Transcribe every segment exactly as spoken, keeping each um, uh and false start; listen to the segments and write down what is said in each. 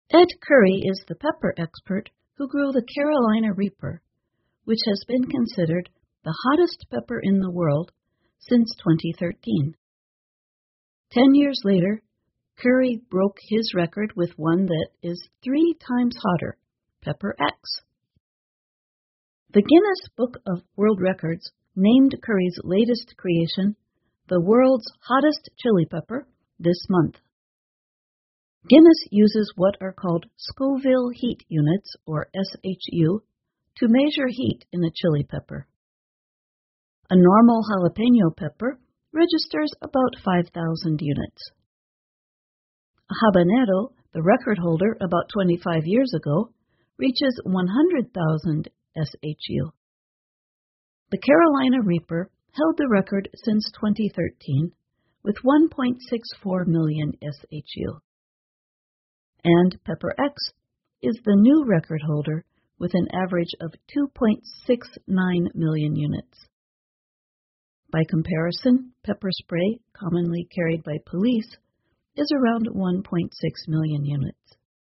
Ed Curry is the pepper expert who grew the Carolina Reaper, which has been considered the hottest pepper in the world since twenty thirteen. Ten years later, Curry broke his record with one that is three times hotter, Pepper X. The Guinness Book of World Records named Curry's latest creation the world's hottest chili pepper this month. Guinness uses what are called Scoville heat units, or S H U, to measure heat in a chili pepper. A normal jalapeno pepper registers about five thousand units. A habanero, the record holder about twenty-five years ago, reaches one hundred thousand S H U. The Carolina Reaper held the record since twenty thirteen with one point six four million S H U. And Pepper X is the new record holder with an average of two point six nine million units. By comparison, pepper spray, commonly carried by police, is around one point six million units.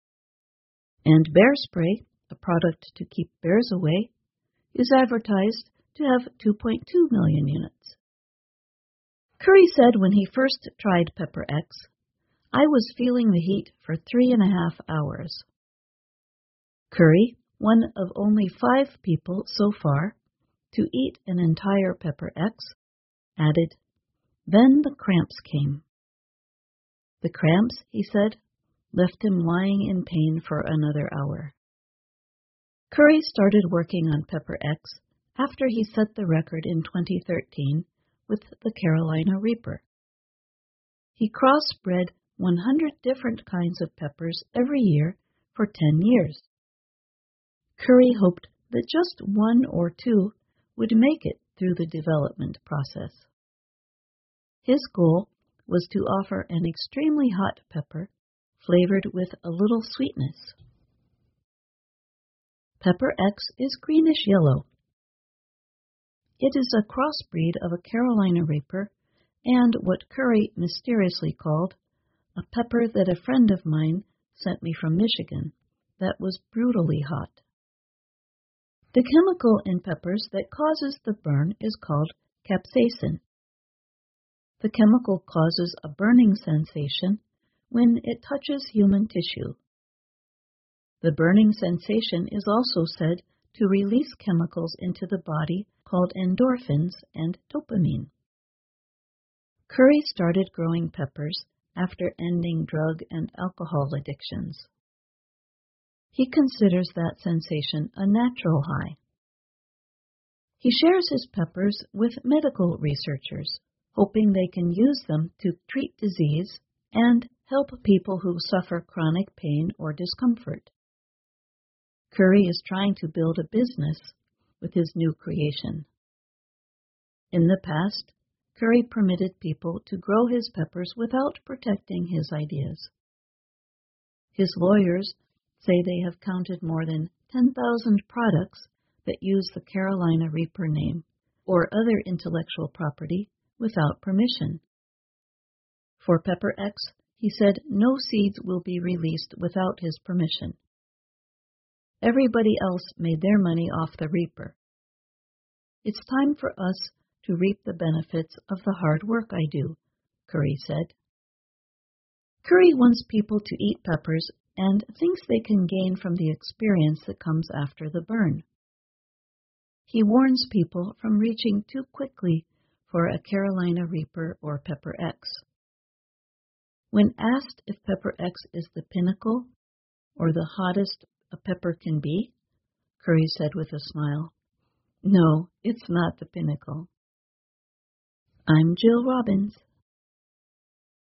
And bear spray, a product to keep bears away, is advertised to have two point two million units. Curry said when he first tried Pepper X, "I was feeling the heat for three and a half hours." Curry, one of only five people so far to eat an entire Pepper X, added, "Then the cramps came." The cramps, he said, left him lying in pain for another hour. Curry started working on Pepper X after he set the record in twenty thirteen with the Carolina Reaper. He crossbred one hundred different kinds of peppers every year for ten years. Curry hoped that just one or two would make it through the development process. His goal was to offer an extremely hot pepper flavored with a little sweetness. Pepper X is greenish-yellow. It is a crossbreed of a Carolina Reaper and what Curry mysteriously called a pepper that a friend of mine sent me from Michigan that was brutally hot. The chemical in peppers that causes the burn is called capsaicin. The chemical causes a burning sensation when it touches human tissue. The burning sensation is also said to release chemicals into the body called endorphins and dopamine. Curry started growing peppers after ending drug and alcohol addictions. He considers that sensation a natural high. He shares his peppers with medical researchers, hoping they can use them to treat disease and help people who suffer chronic pain or discomfort. Curry is trying to build a business with his new creation. In the past, Curry permitted people to grow his peppers without protecting his ideas. His lawyers say they have counted more than ten thousand products that use the Carolina Reaper name or other intellectual property without permission. For Pepper X, he said no seeds will be released without his permission. Everybody else made their money off the Reaper. It's time for us to reap the benefits of the hard work I do, Curry said. Curry wants people to eat peppers and thinks they can gain from the experience that comes after the burn. He warns people from reaching too quickly for a Carolina Reaper or Pepper X. When asked if Pepper X is the pinnacle or the hottest a pepper can be, Curry said with a smile, "No, it's not the pinnacle." I'm Jill Robbins.